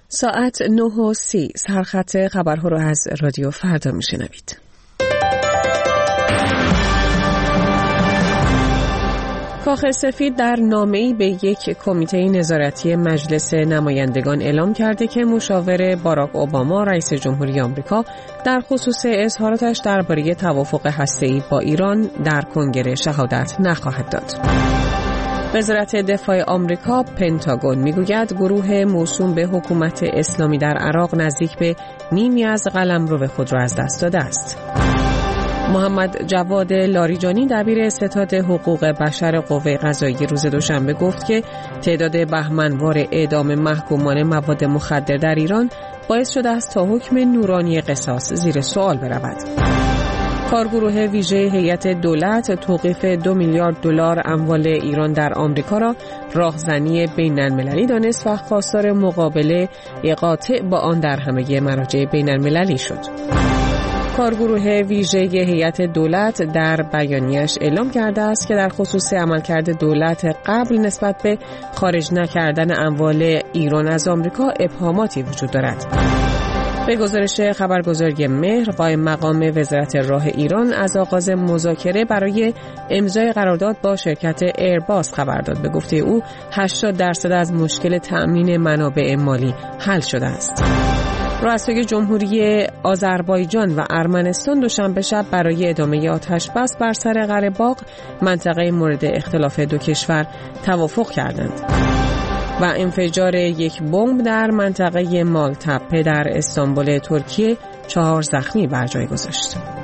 ساعت 9:30 سرخط خبرها رو از رادیو فردا میشنوید. کاخ سفید در نامه‌ای به یک کمیته نظارتی مجلس نمایندگان اعلام کرده که مشاور باراک اوباما رئیس جمهوری آمریکا در خصوص اظهاراتش درباره توافق هسته‌ای با ایران در کنگره شهادت نخواهد داد. وزارت دفاع آمریکا پنتاگون میگوید گروه موسوم به حکومت اسلامی در عراق نزدیک به نیمی از قلمرو خود را از دست داده است. محمد جواد لاریجانی دبیر ستاد حقوق بشر قوه قضاییه روز دوشنبه گفت که تعداد بهمنوار اعدام محکومان مواد مخدر در ایران باعث شده است تا حکم نورانی قصاص زیر سوال برود. کارگروه ویژه هیئت دولت توقیف 2 میلیارد دلار اموال ایران در آمریکا را راهزنی بین‌المللی دانست و خواستار مقابله قاطع با آن در همه مراجع بین‌المللی شد. کارگروه ویژه هیئت دولت در بیانیه‌اش اعلام کرده است که در خصوص عملکرد دولت قبل نسبت به خارج نکردن اموال ایران از آمریکا ابهاماتی وجود دارد. به گزارش خبرگزاری مهر، قائم مقام وزارت راه ایران از آغاز مذاکره برای امضای قرارداد با شرکت ایرباس خبر داد. به گفته او 80% از مشکل تأمین منابع مالی حل شده است. رؤسای جمهوری آذربایجان و ارمنستان دوشنبه شب برای ادامه آتش‌بس بر سر قره‌باغ، منطقه مورد اختلاف دو کشور، توافق کردند و انفجار یک بمب در منطقه مالتپه در استانبول ترکیه 4 زخمی بر جای گذاشت.